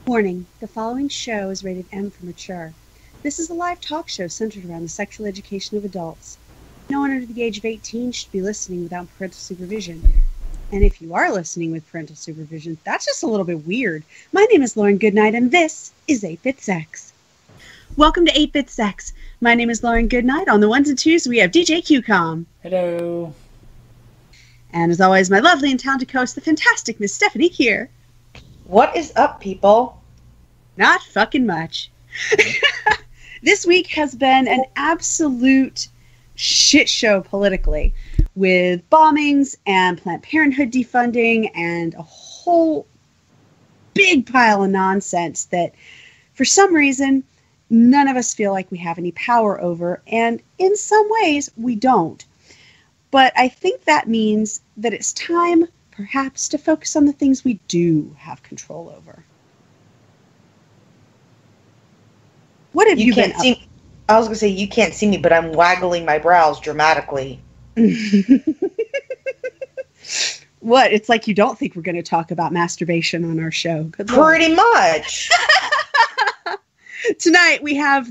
Warning: the following show is rated M for mature. This is a live talk show centered around the sexual education of adults. No one under the age of 18 should be listening without parental supervision. And if you are listening with parental supervision, that's just a little bit weird. My name is Lauren Goodnight, and this is 8-Bit Sex. Welcome to 8-Bit Sex. My name is Lauren Goodnight. On the ones and twos, we have DJ QCOM. Hello. And as always, my lovely and talented co-host, the fantastic Miss Stephanie here. What is up, people? Not fucking much. This week has been an absolute shit show politically, with bombings and Planned Parenthood defunding and a whole big pile of nonsense that, for some reason, none of us feel like we have any power over, and in some ways, we don't. But I think that means that it's time, perhaps, to focus on the things we do have control over. What have you been up to? I was going to say, you can't see me, but I'm waggling my brows dramatically. What? It's like you don't think we're going to talk about masturbation on our show. Good Lord. Pretty much. Tonight we have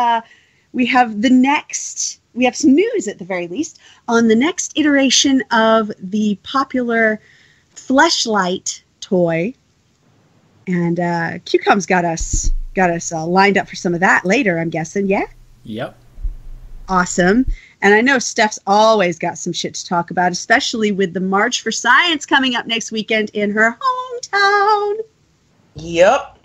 some news at the very least on the next iteration of the popular Fleshlight toy, and QCOM's got us lined up for some of that later, I'm guessing. Yeah. Yep. Awesome. And I know Steph's always got some shit to talk about, especially with the March for Science coming up next weekend in her hometown. Yep.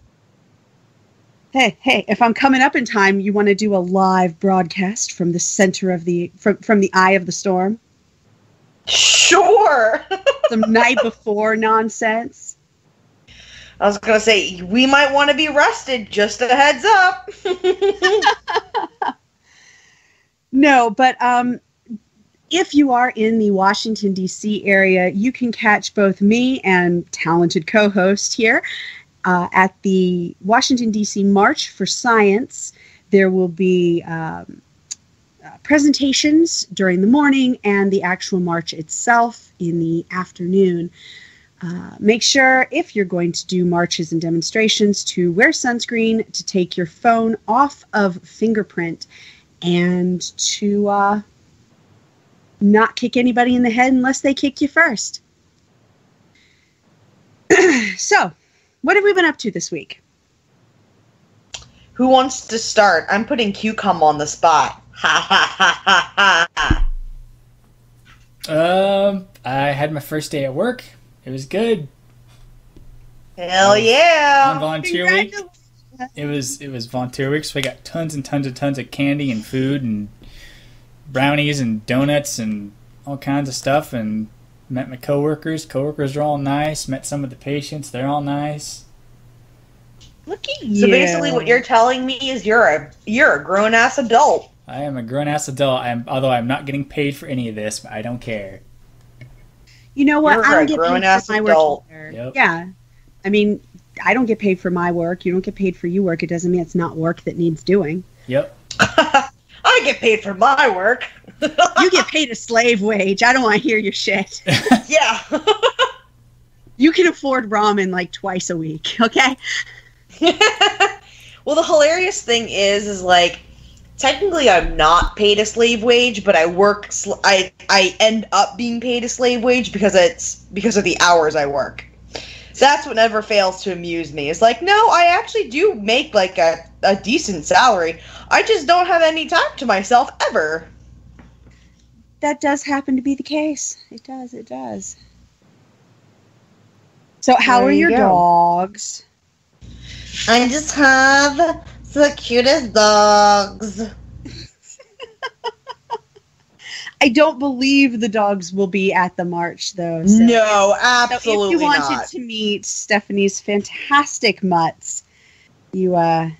Hey, if I'm coming up in time, you want to do a live broadcast from the center of from the eye of the storm? Sure. Some night before nonsense. I was going to say, we might want to be rested, just a heads up. No, but if you are in the Washington, D.C. area, you can catch both me and talented co-host here at the Washington, D.C. March for Science. There will be presentations during the morning and the actual march itself in the afternoon. Make sure, if you're going to do marches and demonstrations, to wear sunscreen, to take your phone off of fingerprint, and to not kick anybody in the head unless they kick you first. So, what have we been up to this week? Who wants to start? I'm putting QCOM on the spot. Ha ha ha ha ha. I had my first day at work. It was good. Hell yeah! On volunteer week. It was volunteer week, so I got tons and tons of candy and food and brownies and donuts and all kinds of stuff, and met my coworkers. Coworkers are all nice. Met some of the patients. They're all nice. Look at you. So basically what you're telling me is you're a grown-ass adult. I am a grown-ass adult, although I'm not getting paid for any of this, but I don't care. You know what? You're I don't a get paid grown-ass for my adult. work either. Yep. Yeah. I mean, I don't get paid for my work. You don't get paid for your work. It doesn't mean it's not work that needs doing. Yep. I get paid for my work. You get paid a slave wage. I don't want to hear your shit. Yeah. You can afford ramen like twice a week, okay? Well, the hilarious thing is like, technically I'm not paid a slave wage, but I work. I end up being paid a slave wage because of the hours I work. That's what never fails to amuse me. It's like, no, I actually do make like a decent salary. I just don't have any time to myself ever. That does happen to be the case. It does. So how There are you your go. dogs? I just have the cutest dogs. I don't believe the dogs will be at the march, though. So. No, So absolutely if you wanted not. to meet Stephanie's fantastic mutts, you are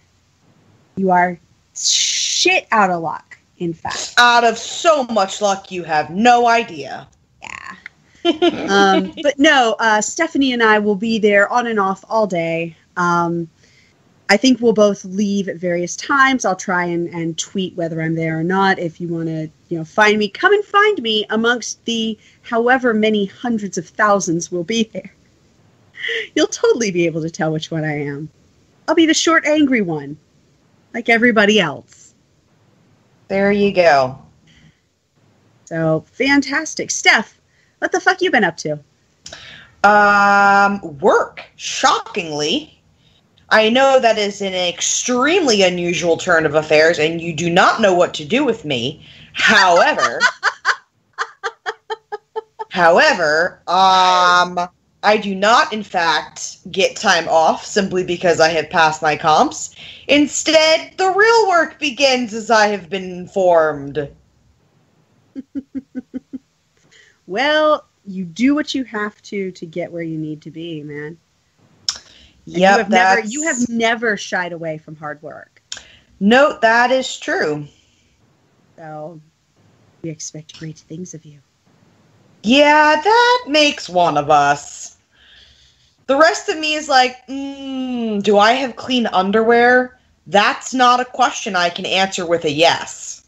shit out of luck, in fact. Out of so much luck, you have no idea. Yeah. But no, Stephanie and I will be there on and off all day. I think we'll both leave at various times. I'll try and tweet whether I'm there or not. If you want to, find me, come and find me amongst the however many hundreds of thousands will be there. You'll totally be able to tell which one I am. I'll be the short, angry one, like everybody else. There you go. So, fantastic. Steph, what the fuck you been up to? Work. Shockingly. I know that is an extremely unusual turn of affairs, and you do not know what to do with me. However, I do not, in fact, get time off simply because I have passed my comps. Instead, the real work begins, as I have been informed. Well, you do what you have to get where you need to be, man. Yep, you have never shied away from hard work. No, that is true. So, we expect great things of you. Yeah, that makes one of us. The rest of me is like, do I have clean underwear? That's not a question I can answer with a yes.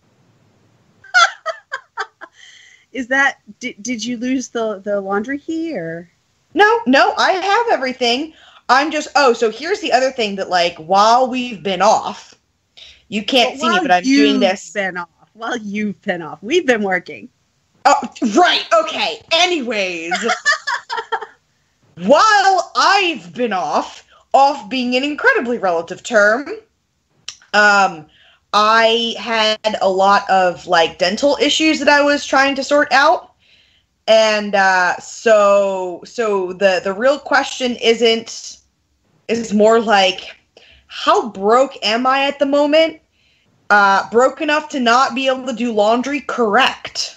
Is that, did you lose the laundry key, or? No, I have everything. I'm just, so here's the other thing that, like, while we've been off, you can't see me, but I'm doing this. While you've been off. We've been working. Oh, right, okay. Anyways, while I've been off being an incredibly relative term, I had a lot of, like, dental issues that I was trying to sort out. And so the real question is more like, how broke am I at the moment? Broke enough to not be able to do laundry? Correct.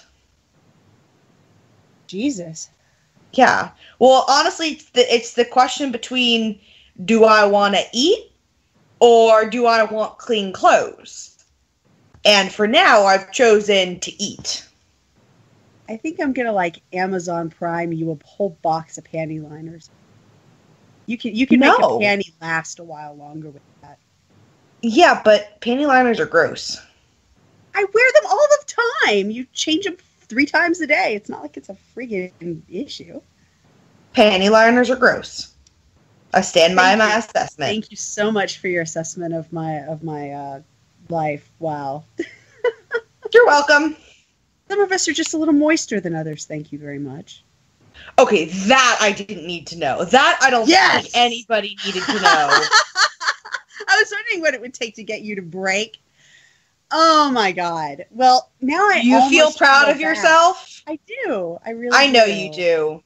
Jesus. Yeah. Well, honestly, it's the question between, do I want to eat or do I want clean clothes? And for now, I've chosen to eat. I think I'm gonna, like, Amazon Prime you a whole box of panty liners. You can make a panty last a while longer with that. Yeah, but panty liners are gross. I wear them all the time. You change them 3 times a day. It's not like it's a friggin' issue. Panty liners are gross. I stand by my assessment. Thank you so much for your assessment of my life. Wow. You're welcome. Some of us are just a little moister than others. Thank you very much. Okay, that I didn't need to know. That I don't think anybody needed to know. I was wondering what it would take to get you to break. Oh my god. Well, now you feel proud of yourself? I do. I really I know you do.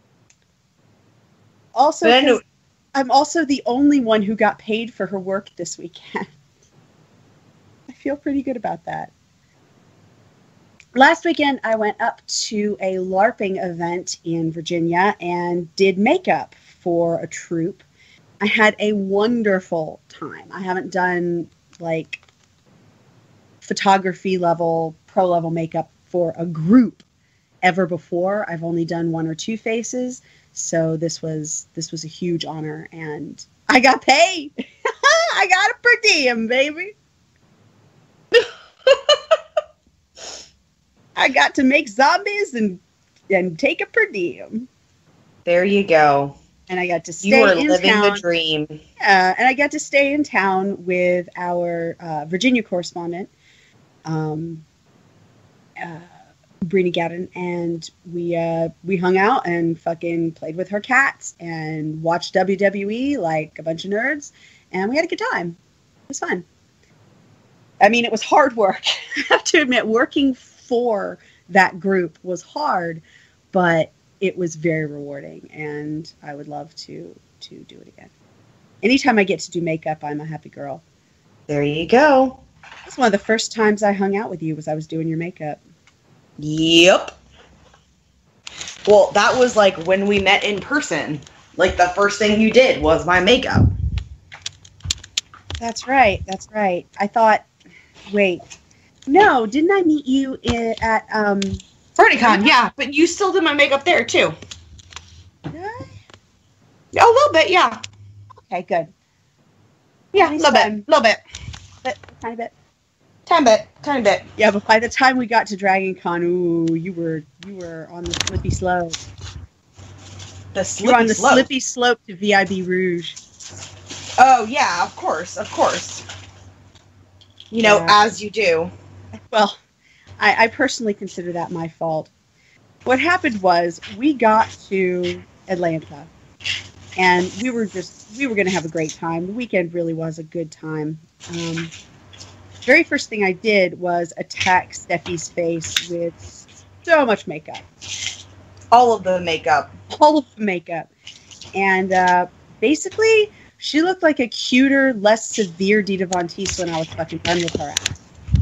Also, I'm also the only one who got paid for her work this weekend. I feel pretty good about that. Last weekend, I went up to a LARPing event in Virginia and did makeup for a troupe. I had a wonderful time. I haven't done, like, photography level, pro level makeup for a group ever before. I've only done 1 or 2 faces, so this was a huge honor, and I got paid. I got a per diem, baby. I got to make zombies and take a per diem. There you go. And I got to stay in town. You were living the dream. And I got to stay in town with our Virginia correspondent, Brina Gadden, and we hung out and fucking played with her cats and watched WWE like a bunch of nerds, and we had a good time. It was fun. I mean, it was hard work. I have to admit, working for that group was hard, but it was very rewarding, and I would love to do it again. Anytime I get to do makeup, I'm a happy girl. There you go. That's one of the first times I hung out with you, was I was doing your makeup. Yep. Well, that was like when we met in person. Like, the first thing you did was my makeup. That's right. I thought, wait, no, didn't I meet you at BronyCon? Yeah, but you still did my makeup there too. Did I? A little bit, yeah. Okay, good. Yeah, a little bit. Tiny bit. Tiny bit. Yeah, but by the time we got to Dragon Con, ooh, you were on the slippy slope. You're on the slippy slope to VIB Rouge. Oh, yeah, of course. You know, as you do. Well, I personally consider that my fault. What happened was we got to Atlanta, and we were going to have a great time. The weekend really was a good time. Very first thing I did was attack Steffi's face with so much makeup. All of the makeup. And basically, she looked like a cuter, less severe Dita Von Teese when I was fucking done with her ass.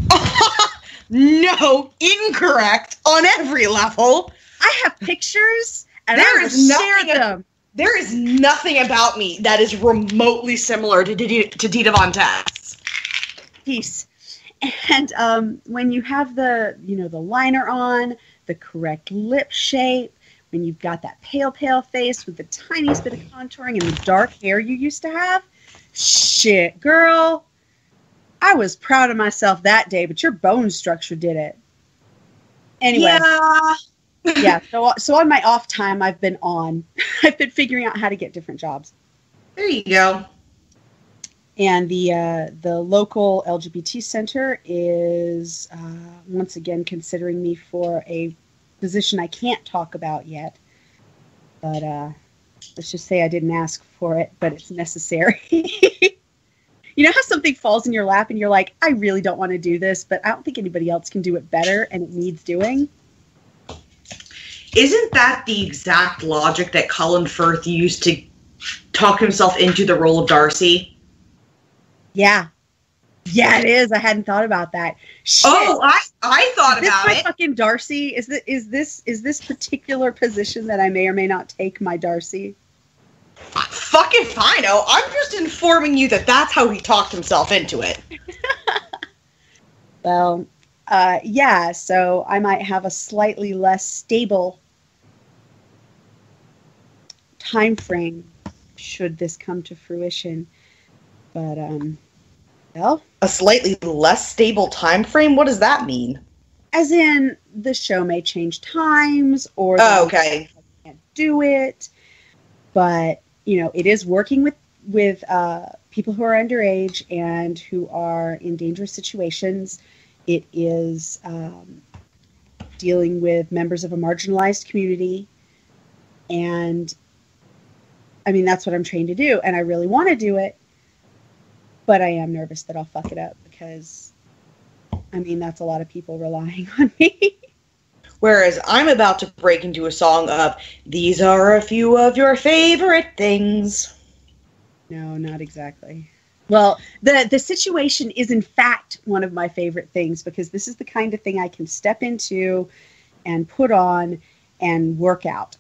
No, incorrect on every level. I have pictures, and I will share them. There is nothing about me that is remotely similar to Dita Von Teese. And when you have the liner on, the correct lip shape, when you've got that pale face with the tiniest bit of contouring and the dark hair you used to have, shit, girl, I was proud of myself that day, but your bone structure did it. Anyway. Yeah. So on my off time, I've been figuring out how to get different jobs. There you go. And the local LGBT center is once again considering me for a position I can't talk about yet. But let's just say I didn't ask for it, but it's necessary. You know how something falls in your lap and you're like, I really don't want to do this, but I don't think anybody else can do it better and it needs doing? Isn't that the exact logic that Colin Firth used to talk himself into the role of Darcy? Yeah. Yeah, it is. I hadn't thought about that. Shit. Oh, I thought about it. Fucking Darcy? Is this particular position that I may or may not take my Darcy? Fucking fino. I'm just informing you that that's how he talked himself into it. Well, yeah, so I might have a slightly less stable time frame should this come to fruition. But, well... A slightly less stable time frame? What does that mean? As in, the show may change times, or... okay. I can't do it. But, you know, it is working with people who are underage and who are in dangerous situations. It is dealing with members of a marginalized community. And, I mean, that's what I'm trained to do. And I really want to do it. But I am nervous that I'll fuck it up because, I mean, that's a lot of people relying on me. Whereas I'm about to break into a song of, these are a few of your favorite things. No, not exactly. Well, the situation is, in fact, one of my favorite things because this is the kind of thing I can step into and put on and work out.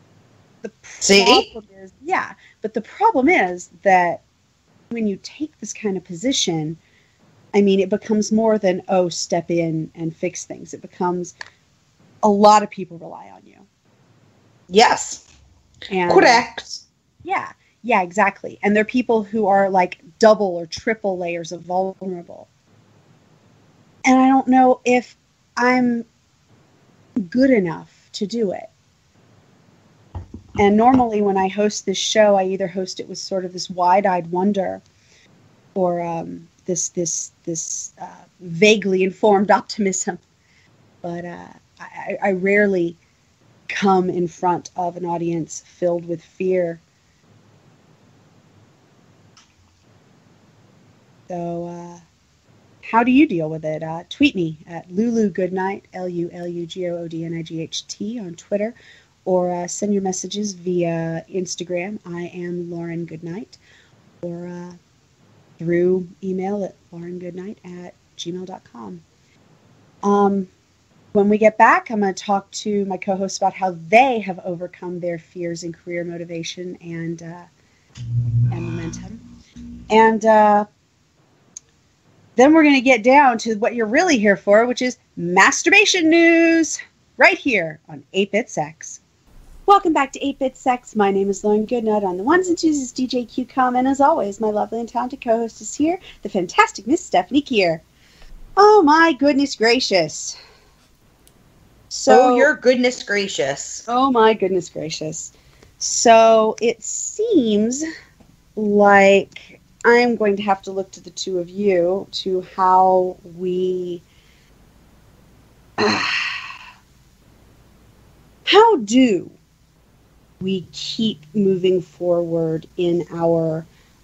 But the problem is that when you take this kind of position, I mean, it becomes more than, step in and fix things. It becomes a lot of people rely on you. Yes. And, correct. Yeah, exactly. And they're people who are like double or triple layers of vulnerable. And I don't know if I'm good enough to do it. And normally when I host this show, I either host it with sort of this wide-eyed wonder or this vaguely informed optimism. But I rarely come in front of an audience filled with fear. So how do you deal with it? Tweet me at Lulu Goodnight, LULUGOODNIGHT on Twitter. Or send your messages via Instagram. I am Lauren Goodnight. Or through email at laurengoodnight@gmail.com. When we get back, I'm going to talk to my co-hosts about how they have overcome their fears in career motivation and momentum. And then we're going to get down to what you're really here for, which is masturbation news, right here on 8-Bit Sex. Welcome back to 8-Bit Sex. My name is Lauren Goodnight. On the ones and twos is DJ QCOM, and as always, my lovely and talented co-host is here, the fantastic Miss Stephanie Kier. Oh my goodness gracious. So, your goodness gracious. Oh my goodness gracious. So it seems like I'm going to have to look to the two of you to how we... how do we keep moving forward in our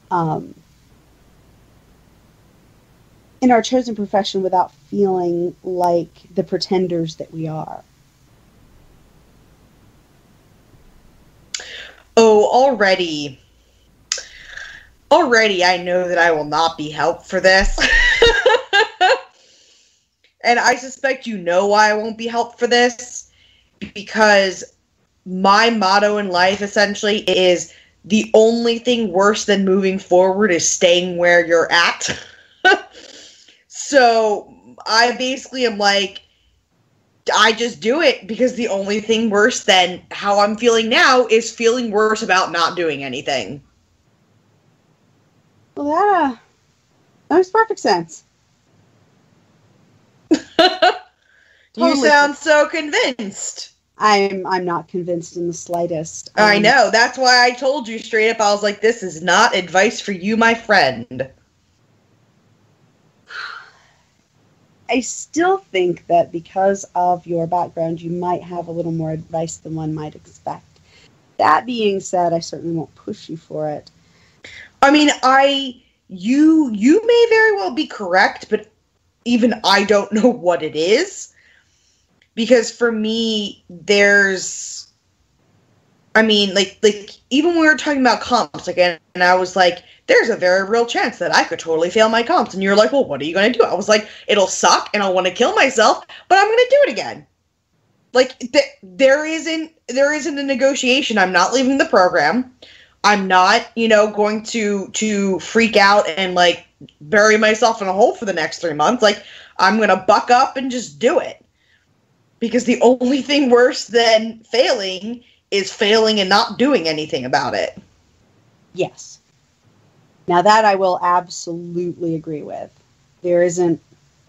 chosen profession without feeling like the pretenders that we are? Oh, already I know that I will not be helped for this. And I suspect you know why I won't be helped for this. Because my motto in life, essentially, is the only thing worse than moving forward is staying where you're at. So, I basically am like, I just do it because the only thing worse than how I'm feeling now is feeling worse about not doing anything. Well, that makes perfect sense. You sound so convinced. I'm not convinced in the slightest. I know. That's why I told you straight up. I was like, this is not advice for you, my friend. I still think that because of your background, you might have a little more advice than one might expect. That being said, I certainly won't push you for it. I mean, you may very well be correct, but even I don't know what it is. Because for me, there's, I mean, like even when we were talking about comps, like, and I was like, there's a very real chance that I could totally fail my comps. And you're like, well, what are you going to do? I was like, it'll suck and I'll want to kill myself, but I'm going to do it again. Like, there isn't a negotiation. I'm not leaving the program. I'm not, going to freak out and, like, bury myself in a hole for the next 3 months. Like, I'm going to buck up and just do it. Because the only thing worse than failing is failing and not doing anything about it. Yes. Now that I will absolutely agree with. There isn't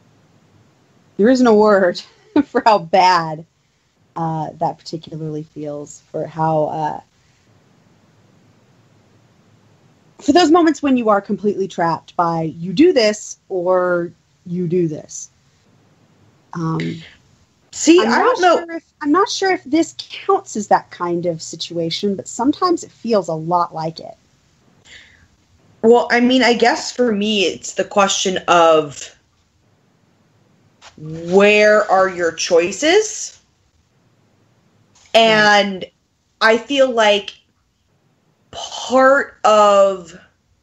a word for how bad that particularly feels, for how for those moments when you are completely trapped by you do this or you do this. See, I don't know. I'm not sure if this counts as that kind of situation, but sometimes it feels a lot like it. Well, I mean, I guess for me, it's the question of where are your choices? And I feel like part of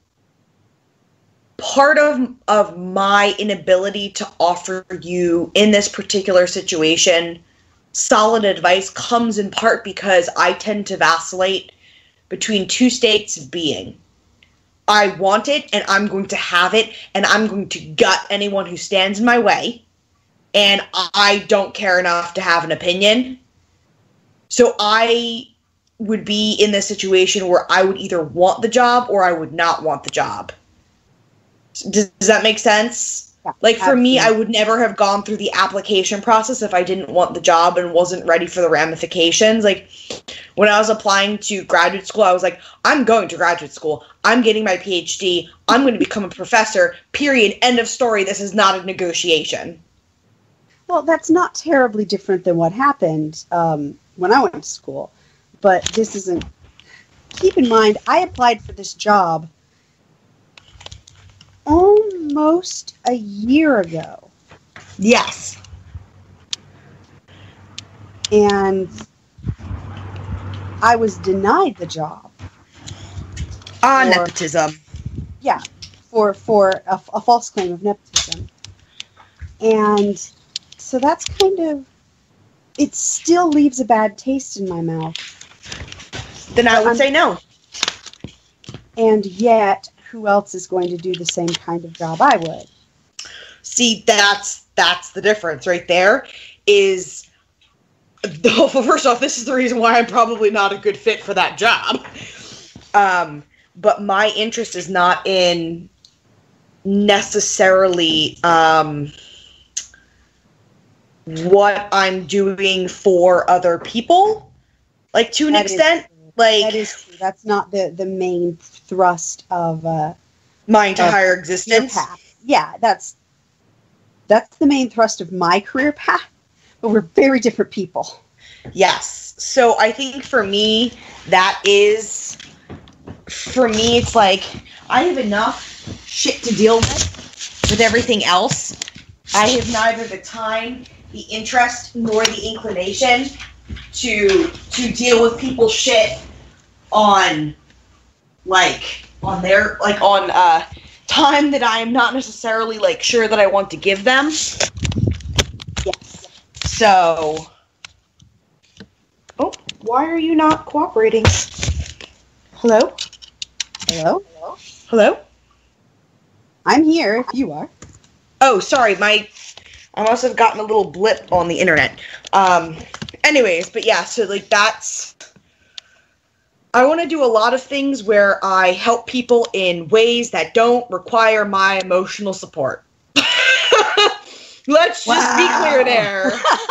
my inability to offer you in this particular situation solid advice comes in part because I tend to vacillate between two states of being. I want it and I'm going to have it and I'm going to gut anyone who stands in my way, and I don't care enough to have an opinion. So I would be in this situation where I would either want the job or I would not want the job. Does that make sense? Yeah, like, for absolutely. me, I would never have gone through the application process if I didn't want the job and wasn't ready for the ramifications. Like, when I was applying to graduate school, I was like, I'm going to graduate school. I'm getting my PhD. I'm going to become a professor. Period. End of story. This is not a negotiation. Well, that's not terribly different than what happened when I went to school. But this isn't... Keep in mind, I applied for this job almost a year ago. Yes. And I was denied the job. Nepotism. Yeah, for a false claim of nepotism. And so that's kind of... It still leaves a bad taste in my mouth. Then I would say no. And yet, who else is going to do the same kind of job I would? See, that's the difference right there. Is, first off, this is the reason why I'm probably not a good fit for that job. But my interest is not in necessarily what I'm doing for other people. Like, to an extent, Like, that is true. That's not the main thrust of my entire career existence. path. Yeah, that's the main thrust of my career path, but we're very different people. Yes. So I think for me, it's like I have enough shit to deal with everything else. I have neither the time, the interest, nor the inclination to deal with people's shit on time that I am not necessarily like sure that I want to give them. Yes. So, why are you not cooperating? Hello? Hello? Hello? I'm here if you are. Oh, sorry, I must have gotten a little blip on the internet. Anyways, but yeah, so like I want to do a lot of things where I help people in ways that don't require my emotional support. Let's just be clear there.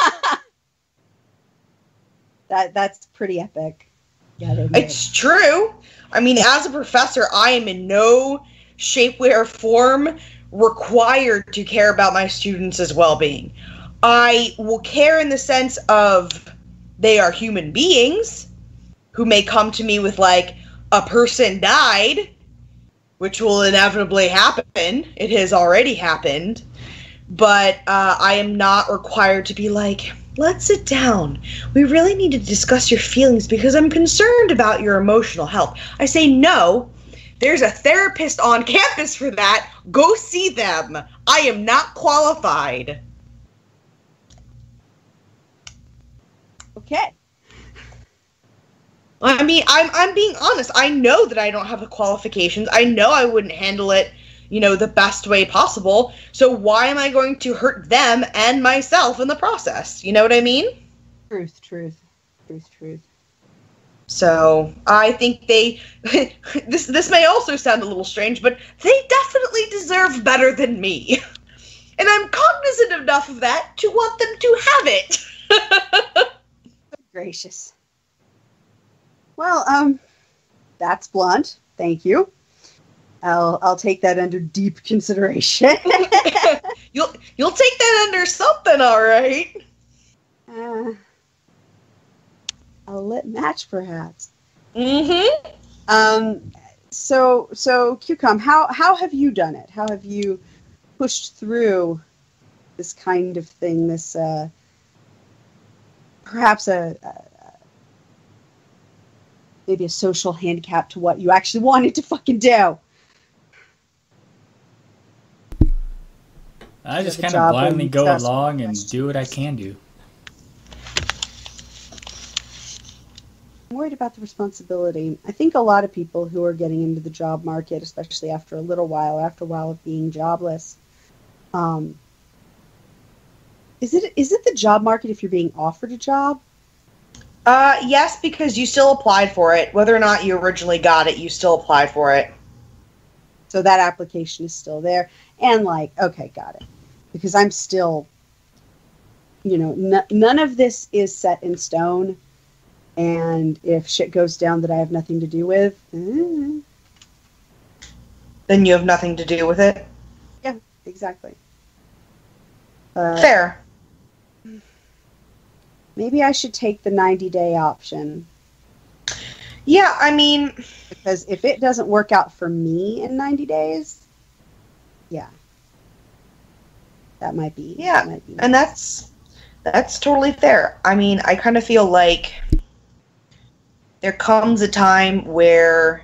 That's pretty epic. Yeah, It's true. I mean, as a professor, I am in no shape, way, or form required to care about my students' well-being. I will care in the sense of they are human beings who may come to me with, like, a person died, which will inevitably happen. It has already happened. But I am not required to be like, let's sit down. We really need to discuss your feelings because I'm concerned about your emotional health. I say, no, there's a therapist on campus for that. Go see them. I am not qualified. Okay. I mean, I'm being honest. I know that I don't have the qualifications. I know I wouldn't handle it, the best way possible. So why am I going to hurt them and myself in the process? You know what I mean? Truth. So I think this may also sound a little strange, but they definitely deserve better than me. And I'm cognizant enough of that to want them to have it. Gracious. Well, that's blunt. Thank you. I'll take that under deep consideration. You'll take that under something, all right. I'll let match, perhaps. Mm-hmm. So QCOM, how have you done it? How have you pushed through this kind of thing? This perhaps maybe a social handicap to what you actually wanted to fucking do. I just kind of blindly go along and do what I can do. I'm worried about the responsibility. I think a lot of people who are getting into the job market, especially after a while of being jobless, is it the job market if you're being offered a job? Yes, because you still applied for it. Whether or not you originally got it, you still applied for it. So that application is still there. And okay, got it. Because I'm still, none of this is set in stone. And if shit goes down that I have nothing to do with, then you have nothing to do with it? Yeah, exactly. Fair. Maybe I should take the 90-day option. Yeah, I mean... Because if it doesn't work out for me in 90 days, yeah. That might be... Yeah, and that's totally fair. I mean, I kind of feel like there comes a time where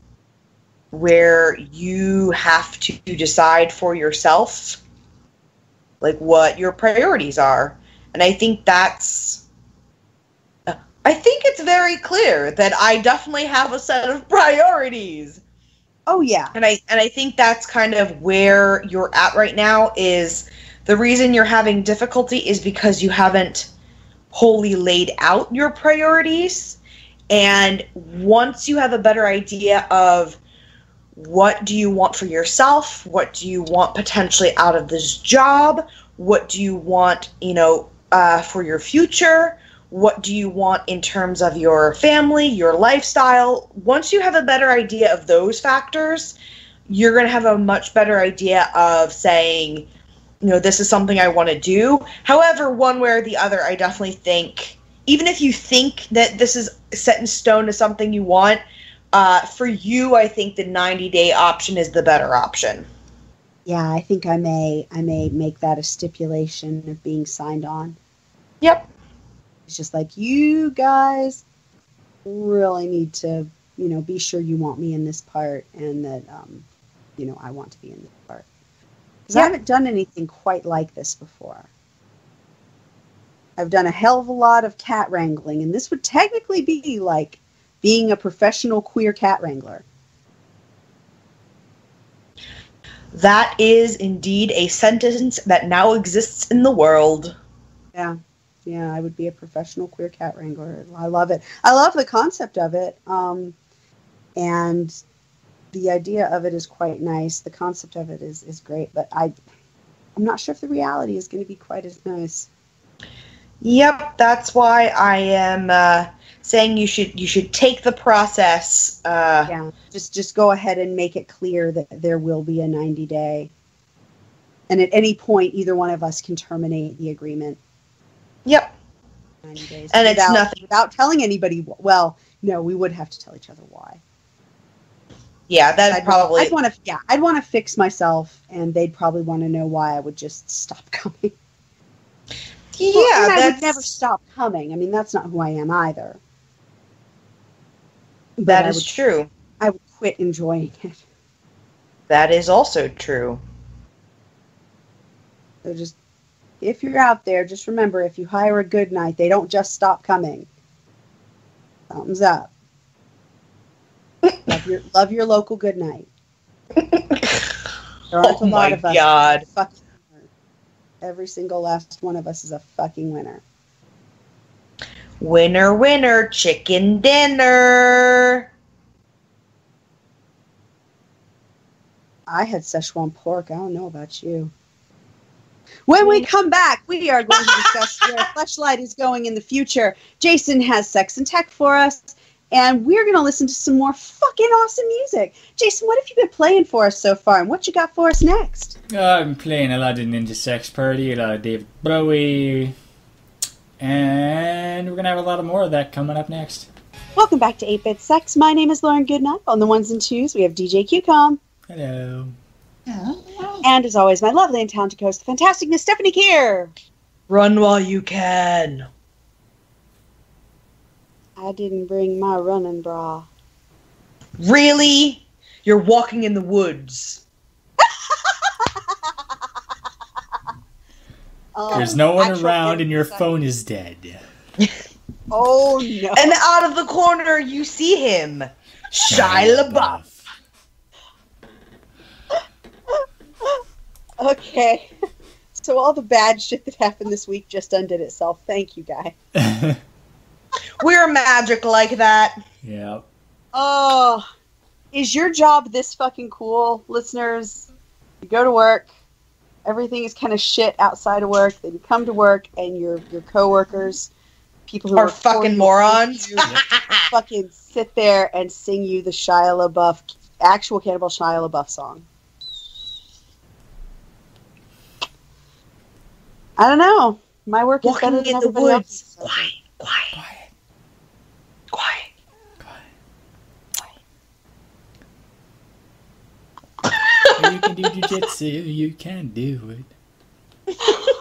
you have to decide for yourself, like, what your priorities are. And I think it's very clear that I definitely have a set of priorities. Oh, yeah. And I think that's kind of where you're at right now. Is the reason you're having difficulty is because you haven't wholly laid out your priorities. And once you have a better idea of what do you want for yourself, what do you want potentially out of this job, what do you want, for your future, what do you want in terms of your family, your lifestyle. Once you have a better idea of those factors, you're going to have a much better idea of saying, this is something I want to do. However, one way or the other, I definitely think, even if you think that this is set in stone as something you want, for you, I think the 90-day option is the better option. Yeah, I think I may make that a stipulation of being signed on. Yep. It's just like, you guys really need to, be sure you want me in this part, and that, I want to be in this part. Because I haven't done anything quite like this before. I've done a hell of a lot of cat wrangling, and this would technically be like being a professional queer cat wrangler. That is indeed a sentence that now exists in the world. Yeah. Yeah, I would be a professional queer cat wrangler. I love it. I love the concept of it. And the idea of it is quite nice. The concept of it is great, but I'm not sure if the reality is going to be quite as nice. Yep, that's why I am saying you should take the process. Just go ahead and make it clear that there will be a 90-day, and at any point, either one of us can terminate the agreement. Yep. 90 days, and it's nothing without telling anybody. Well, no, we would have to tell each other why. Yeah, I'd want to fix myself, and they'd probably want to know why I would just stop coming. Yeah, I would never stop coming. I mean, that's not who I am either. But that is true. I would quit enjoying it. That is also true. So just, if you're out there, just remember, if you hire a good night, they don't just stop coming. Thumbs up. Love your local good night. There aren't a lot of us. God. Every single last one of us is a fucking winner. Winner, winner, chicken dinner. I had Szechuan pork. I don't know about you. When we come back, we are going to discuss where Fleshlight is going in the future. Jason has Sex and Tech for us, and we're going to listen to some more fucking awesome music. Jason, what have you been playing for us so far, and what you got for us next? I'm playing a lot of Ninja Sex Party, a lot of David Bowie, and we're going to have a lot of more of that coming up next. Welcome back to 8-Bit Sex. My name is Lauren Goodnight. On the ones and twos, we have DJ QCOM. Hello. And as always, my lovely and talented host, the fantastic Miss Stephanie Keir. Run while you can. I didn't bring my running bra. Really? You're walking in the woods. There's no one around and your phone is dead. Oh no. And out of the corner you see him. Shia LaBeouf. Okay. So all the bad shit that happened this week just undid itself. Thank you, guy. We're magic like that. Yeah. Oh, is your job this fucking cool, listeners? You go to work, everything is kind of shit outside of work, then you come to work and your coworkers, people who are fucking morons, fucking sit there and sing you the Shia LaBeouf, actual Cannibal Shia LaBeouf song. I don't know. My work is better than everybody else's. Quiet, quiet, quiet, quiet. You can do jujitsu. You can do it.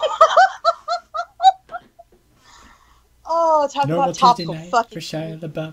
Oh, talk Normal about topical Tuesday night fucking. For Shia LaBeouf.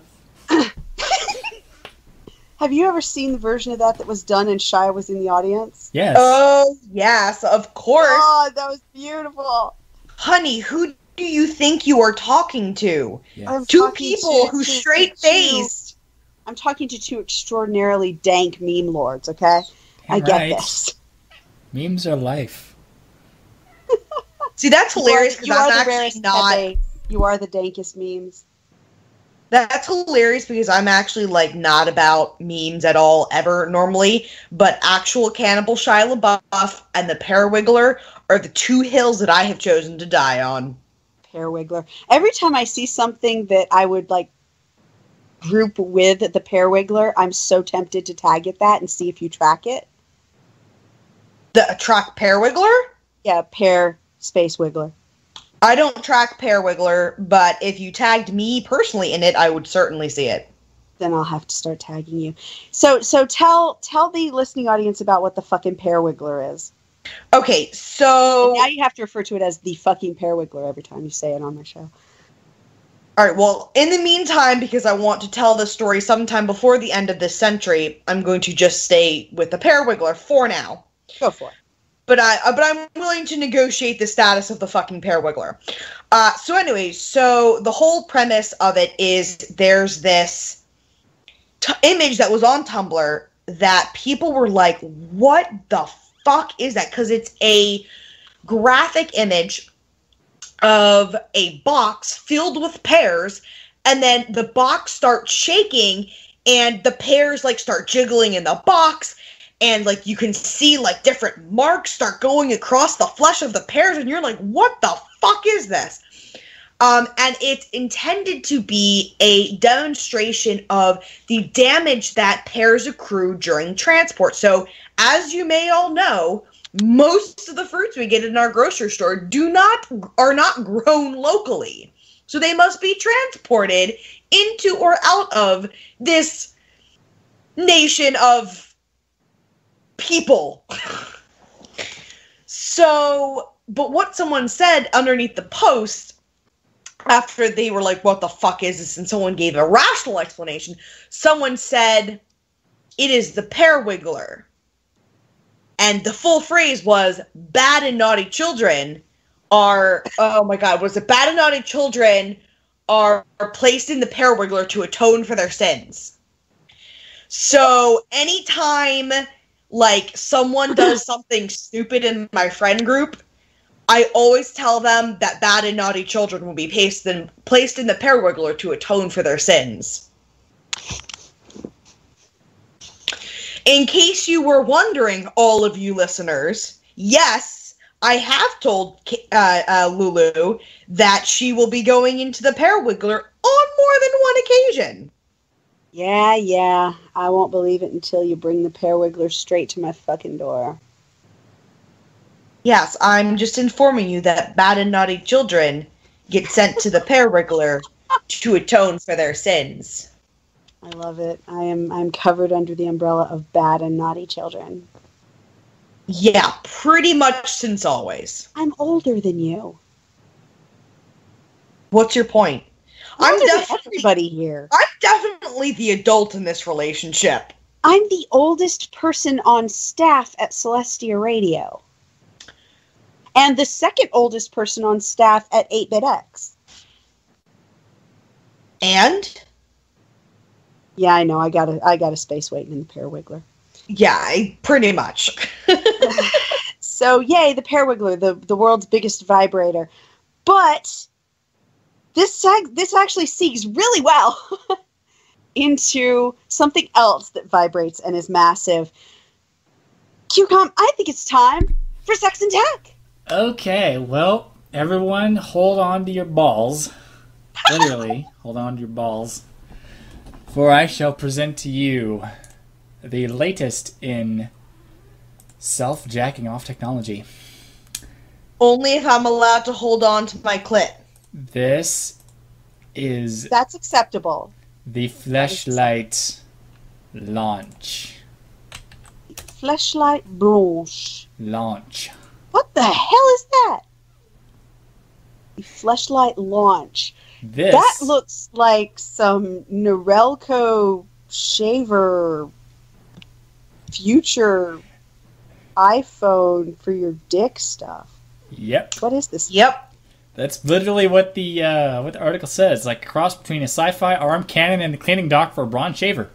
Have you ever seen the version of that was done and Shia was in the audience? Yes. Oh, yes, of course. Oh, that was beautiful. Honey, who do you think you are talking to? Yes. Two people who straight-faced. I'm talking to two extraordinarily dank meme lords, okay? I get this. Memes are life. See, that's hilarious because I'm actually not... You are the dankest memes. That's hilarious because I'm actually, like, not about memes at all, ever, normally. But actual Cannibal Shia LaBeouf and the Parawiggler are the two hills that I have chosen to die on. Pear Wiggler. Every time I see something that I would like group with the Pear Wiggler, I'm so tempted to tag it that and see if you track it. The track Pear Wiggler? Yeah, Pear Space Wiggler. I don't track Pear Wiggler, but if you tagged me personally in it, I would certainly see it. Then I'll have to start tagging you. So tell the listening audience about what the fucking Pear Wiggler is. Okay, so... And now you have to refer to it as the fucking Pear Wiggler every time you say it on my show. Alright, well, in the meantime, because I want to tell this story sometime before the end of this century, I'm going to just stay with the Pear Wiggler for now. Go for it. But I'm willing to negotiate the status of the fucking Pear Wiggler. So anyways, so the whole premise of it is there's this image that was on Tumblr that people were like, what the fuck is that? Because it's a graphic image of a box filled with pears, and then the box starts shaking, and the pears like start jiggling in the box, and like you can see like different marks start going across the flesh of the pears, and you're like, what the fuck is this? And it's intended to be a demonstration of the damage that pears accrue during transport. So, as you may all know, most of the fruits we get in our grocery store are not grown locally. So they must be transported into or out of this nation of people. So, but what someone said underneath the post, after they were like, what the fuck is this? And someone gave a rational explanation. Someone said, it is the Pear Wiggler. And the full phrase was, bad and naughty children are, oh my god, was it bad and naughty children are placed in the Pear Wiggler to atone for their sins. So anytime, like, someone does something stupid in my friend group, I always tell them that bad and naughty children will be placed in the Pear Wiggler to atone for their sins. In case you were wondering, all of you listeners, yes, I have told Lulu that she will be going into the Pear Wiggler on more than one occasion. Yeah, I won't believe it until you bring the Pear Wiggler straight to my fucking door. Yes, I'm just informing you that bad and naughty children get sent to the Pear Wiggler to atone for their sins. I love it. I'm covered under the umbrella of bad and naughty children. Yeah, pretty much since always. I'm older than you. What's your point? I'm everybody here. I'm definitely the adult in this relationship. I'm the oldest person on staff at Celestia Radio. And the second oldest person on staff at 8BitX. And? Yeah, I know. I got a space waiting in the Pear Wiggler. Yeah, pretty much. So, yay, the Pear Wiggler, the world's biggest vibrator. But this actually segues really well into something else that vibrates and is massive. QCOM, I think it's time for Sex and Tech. Okay, well, everyone hold on to your balls. Literally, hold on to your balls. For I shall present to you the latest in self-jacking off technology. Only if I'm allowed to hold on to my clit. This is... That's acceptable. The Fleshlight launch. Fleshlight Blanche. Launch. What the hell is that? The Fleshlight launch. That looks like some Norelco shaver future iPhone for your dick stuff. Yep. What is this? Yep. That's literally what the article says. Like a cross between a sci-fi arm cannon and the cleaning dock for a bronze shaver.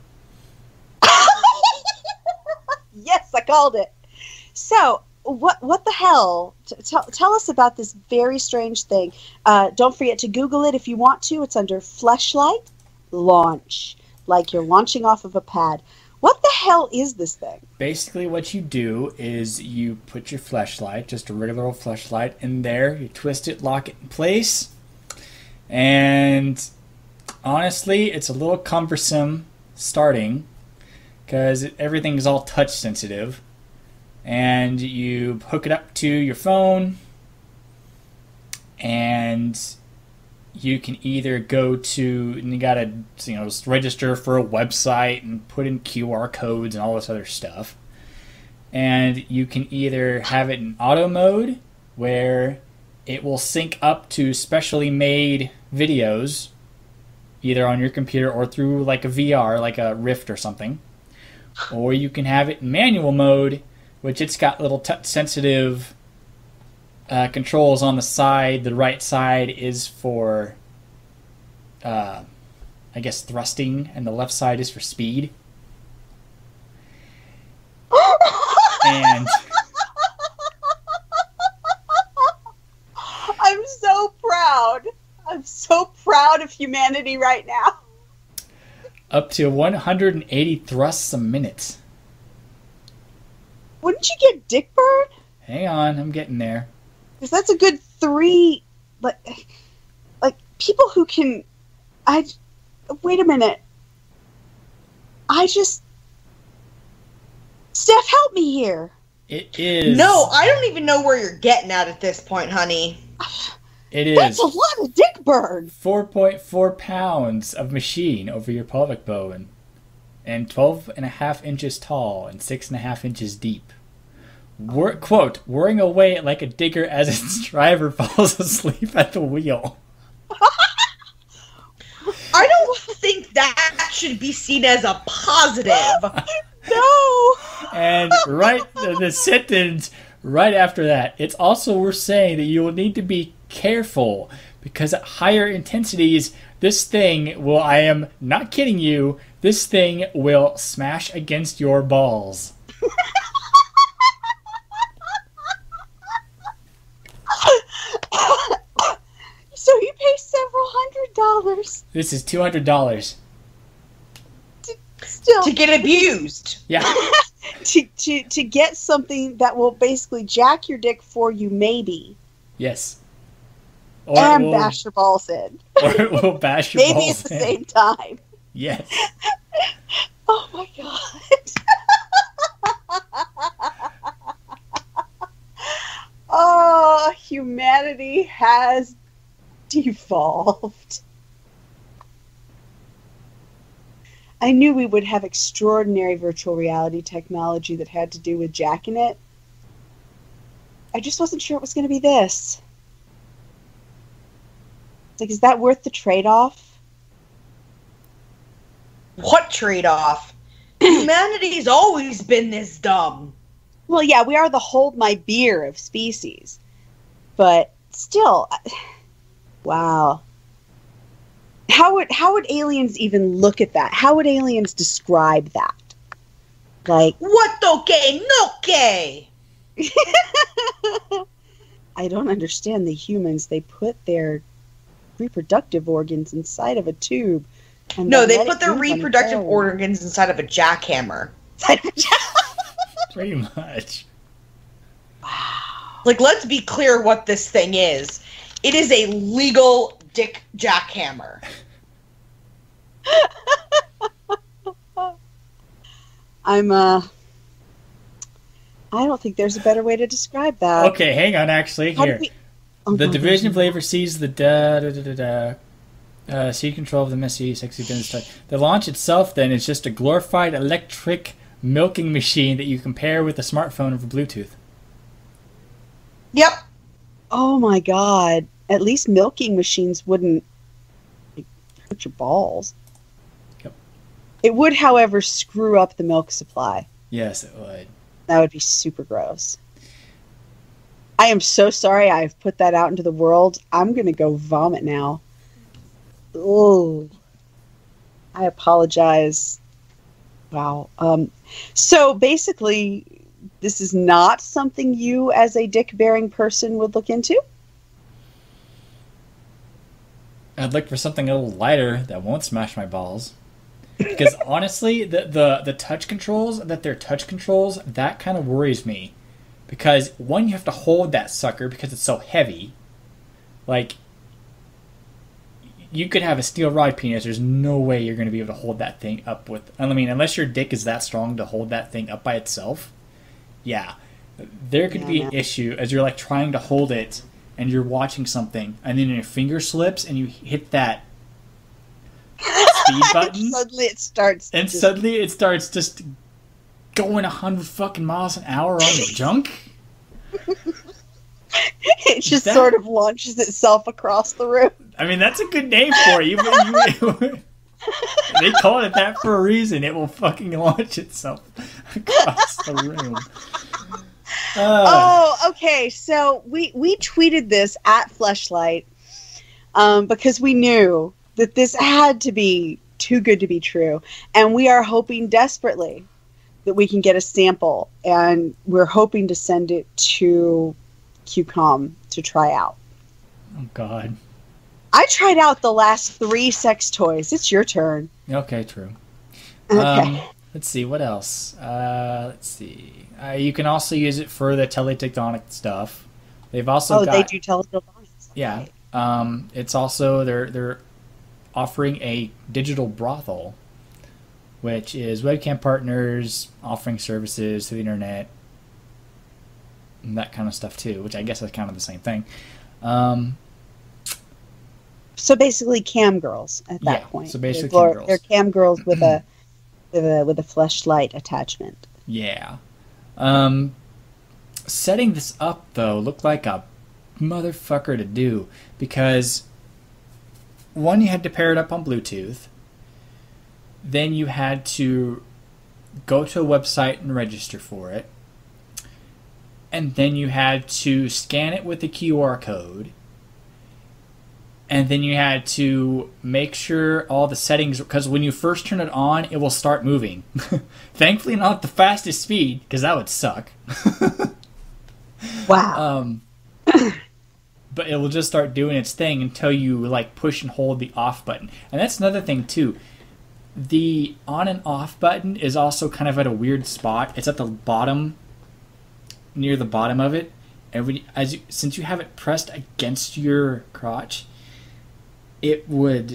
Yes, I called it. So, what the hell? Tell us about this very strange thing. Don't forget to Google it if you want to. It's under Fleshlight launch, like you're launching off of a pad. What the hell is this thing? Basically, what you do is you put your fleshlight, just a regular old fleshlight, in there. You twist it, lock it in place, And honestly, it's a little cumbersome starting because everything is all touch sensitive. And you hook it up to your phone, and you can either go to, and you gotta, just register for a website and put in QR codes and all this other stuff. And you can either have it in auto mode, where it will sync up to specially made videos, either on your computer or through like a VR, like a Rift or something. Or you can have it in manual mode, which it's got little touch-sensitive controls on the side. The right side is for, I guess, thrusting, and the left side is for speed. And I'm so proud. I'm so proud of humanity right now. Up to 180 thrusts a minute. Wouldn't you get Dick Bird? Hang on, I'm getting there. Because that's a good 3, like people who can. Wait a minute. Steph, help me here. It is. No, I don't even know where you're getting at this point, honey. It is. That's a lot of Dick Bird. 4.4 pounds of machine over your pelvic bone, and 12.5 inches tall and 6.5 inches deep. Quote, whirring away like a digger as its driver falls asleep at the wheel. I don't think that should be seen as a positive. No. And the sentence right after that, it's also worth saying that you will need to be careful, because at higher intensities, this thing will, I am not kidding you, this thing will smash against your balls. So you pay several $100s. This is $200. Still. To get abused. Yeah. to get something that will basically jack your dick for you, maybe. Yes. Or and bash your balls in. Or it will bash your maybe balls at the in. same time. Yes. Oh my god. Oh, humanity has devolved. I knew we would have extraordinary virtual reality technology that had to do with jacking it. I just wasn't sure it was going to be this. It's like, is that worth the trade-off? What trade-off? Humanity's always been this dumb. Well, yeah, we are the hold my beer of species. But still, wow. How would aliens even look at that? How would aliens describe that? Like, what okay, no okay? I don't understand the humans. They put their reproductive organs inside of a tube. And No, they let put it their move on its reproductive own. organs inside of a jackhammer. Pretty much. Like, let's be clear what this thing is. It is a legal dick jackhammer. I don't think there's a better way to describe that. Okay, hang on, actually. How do Here. we- The no, division no. flavor sees the seed control of the messy, sexy business type. The launch itself, then, is just a glorified electric milking machine that you compare with a smartphone over Bluetooth. Yep. Oh my god. At least milking machines wouldn't hurt your balls. Yep. It would, however, screw up the milk supply. Yes, it would. That would be super gross. I am so sorry I've put that out into the world. I'm going to go vomit now. Oh, I apologize. Wow. So basically, this is not something you as a dick-bearing person would look into? I'd look for something a little lighter that won't smash my balls. Because honestly, the touch controls, that they're touch controls, that kind of worries me. Because, one, you have to hold that sucker because it's so heavy. Like, you could have a steel rod penis. There's no way you're going to be able to hold that thing up with. I mean, unless your dick is that strong to hold that thing up by itself. Yeah, there could be an issue as you're like trying to hold it and you're watching something, and then your finger slips and you hit that speed button. Suddenly it starts just going 100 fucking miles an hour on the junk. It just sort of launches itself across the room. I mean, that's a good name for it. They call it that for a reason. It will fucking launch itself across the room. Okay. So we tweeted this at Fleshlight because we knew that this had to be too good to be true. And we are hoping desperately that we can get a sample. And we're hoping to send it to QCOM to try out. Oh, God. I tried out the last 3 sex toys. It's your turn. Okay, true. Okay. Let's see, what else? Let's see. You can also use it for the teletectonic stuff. They've also got... they do teletectonic stuff. Yeah. It's also... They're offering a digital brothel, which is webcam partners offering services to the internet and that kind of stuff too, which I guess is kind of the same thing. So basically cam girls at that point. So basically cam girls. They're cam girls with a Fleshlight attachment. Yeah. Setting this up though looked like a motherfucker to do, because one, you had to pair it up on Bluetooth. Then you had to go to a website and register for it. And then you had to scan it with a QR code. And then you had to make sure all the settings, because when you first turn it on, it will start moving. Thankfully not at the fastest speed, because that would suck. Wow. But it will just start doing its thing until you like push and hold the off button. And that's another thing too. The on and off button is also kind of at a weird spot. It's at the bottom, near the bottom of it. And since you have it pressed against your crotch, you'd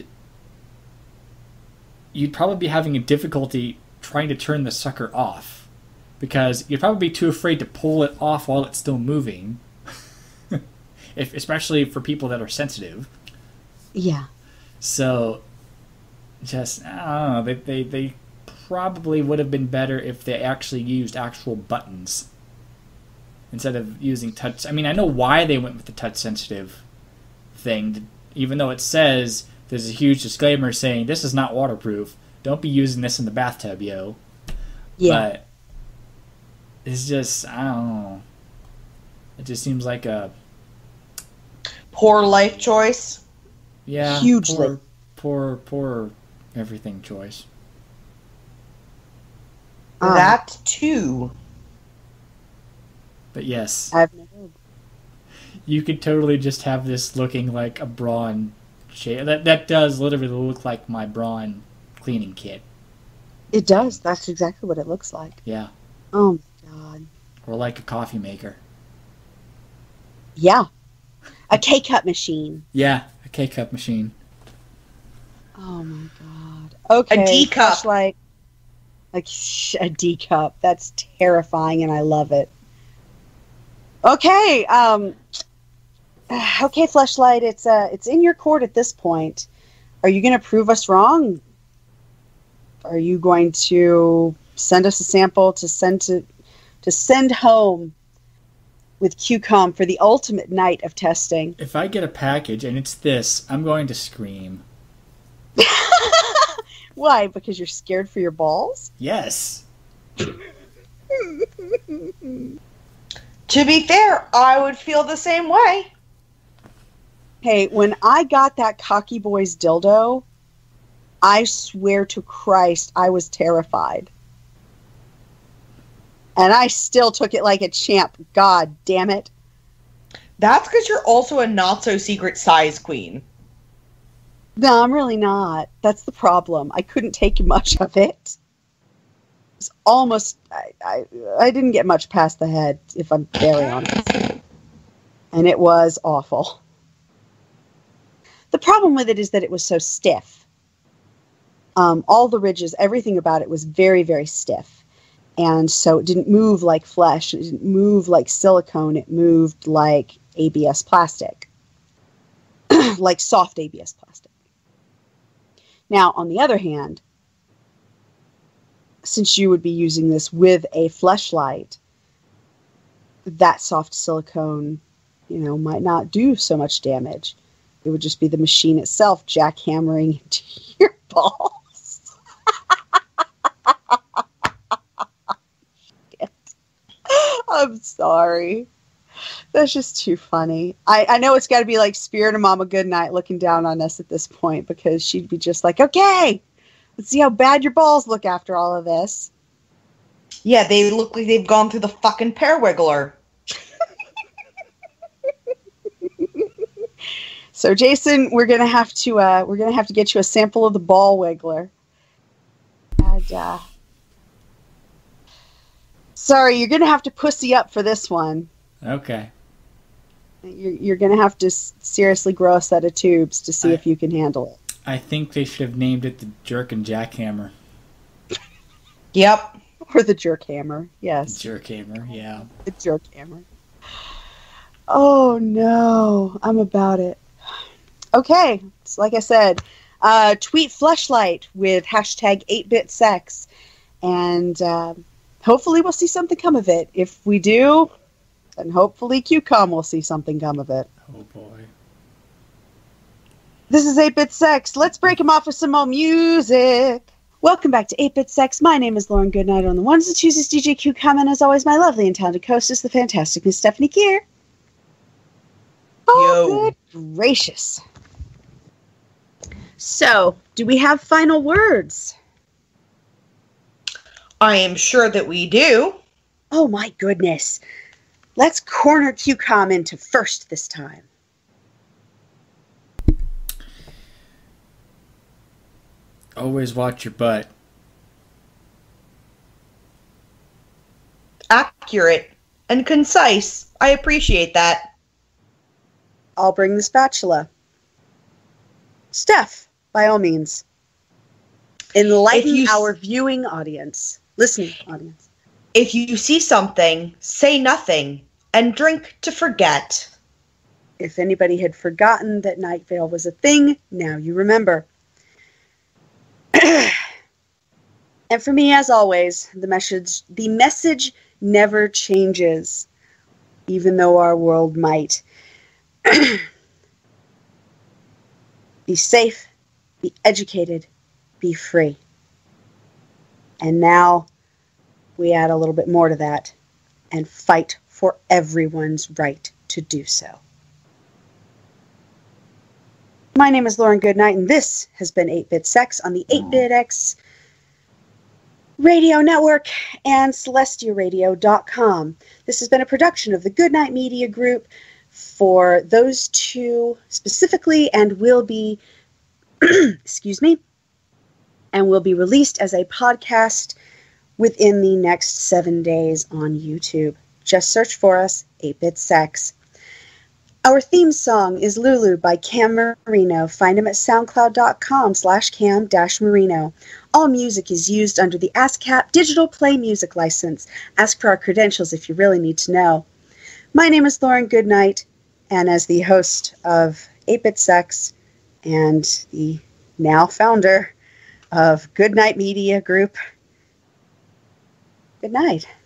probably be having a difficulty trying to turn the sucker off, because you'd probably be too afraid to pull it off while it's still moving. Especially for people that are sensitive. Yeah. So, just, I don't know, they probably would have been better if they actually used actual buttons instead of using touch. I mean, I know why they went with the touch-sensitive thing, even though it says, there's a huge disclaimer saying, this is not waterproof. Don't be using this in the bathtub, yo. Yeah. But it's just, I don't know. It just seems like a... poor life choice. Yeah. Hugely. Poor everything choice. That too. But yes. I've never... You could totally just have this looking like a Braun shape. That does literally look like my Braun cleaning kit. It does. That's exactly what it looks like. Yeah. Oh my god. Or like a coffee maker. Yeah. A K-cup machine. Yeah, a K-cup machine. Oh my god. Okay. A D-cup. Like a D-cup. That's terrifying, and I love it. Okay. Okay, Fleshlight. It's in your court at this point. Are you going to prove us wrong? Are you going to send us a sample to send home with QCOM for the ultimate night of testing? If I get a package and it's this, I'm going to scream. Why? Because you're scared for your balls? Yes. To be fair, I would feel the same way. Hey, when I got that Cocky Boys dildo, I swear to Christ, I was terrified. And I still took it like a champ. God damn it. That's because you're also a not-so-secret size queen. No, I'm really not. That's the problem. I couldn't take much of it. It was almost... I didn't get much past the head, if I'm very honest. And it was awful. The problem with it is that it was so stiff. All the ridges, everything about it was very, very stiff. And so it didn't move like flesh. It didn't move like silicone. It moved like ABS plastic, like soft ABS plastic. Now, on the other hand, since you would be using this with a fleshlight, that soft silicone, might not do so much damage. It would just be the machine itself jackhammering into your balls. I'm sorry. That's just too funny. I know it's got to be like Spirit of Mama Goodnight looking down on us at this point, because she'd be just like, okay, let's see how bad your balls look after all of this. Yeah, they look like they've gone through the fucking pear wiggler. So, Jason, we're gonna have to get you a sample of the ball wiggler. And, sorry, you're gonna have to pussy up for this one. Okay. You're gonna have to seriously grow a set of tubes to see if you can handle it. I think they should have named it the Jerk and Jackhammer. Yep. Or the jerk hammer, yes. Jerk hammer, yeah. The jerk hammer. Oh no, I'm about it. Okay, so like I said, tweet Fleshlight with hashtag 8bitsex, and hopefully we'll see something come of it. If we do, then hopefully QCOM will see something come of it. Oh boy. This is 8bitsex. Let's break him off with some more music. Welcome back to 8bitsex. My name is Lauren Goodnight. On the ones and twos, DJ QCOM, and as always, my lovely and talented hostess, the fantastic Miss Stephanie Keir. Oh, good gracious. So, do we have final words? I am sure that we do. Oh my goodness. Let's corner QCOM into first this time. Always watch your butt. Accurate and concise. I appreciate that. I'll bring the spatula. Steph, by all means, enlighten our viewing audience, listening audience. If you see something, say nothing, and drink to forget. If anybody had forgotten that Night Vale was a thing, now you remember. And for me, as always, the message never changes, even though our world might. Be safe, be educated, be free. And now we add a little bit more to that and fight for everyone's right to do so. My name is Lauren Goodnight, and this has been 8bitsex on the 8bitx Radio Network and CelestiaRadio.com. This has been a production of the Goodnight Media Group for those two specifically, and will be, excuse me, and will be released as a podcast within the next 7 days on YouTube. Just search for us, 8bitsex. Our theme song is Lulu by Cam Marino. Find him at soundcloud.com/cam-marino. All music is used under the ASCAP Digital Play Music License. Ask for our credentials if you really need to know. My name is Lauren Goodnight, and as the host of 8bitsex and the now founder of Goodnight Media Group, good night.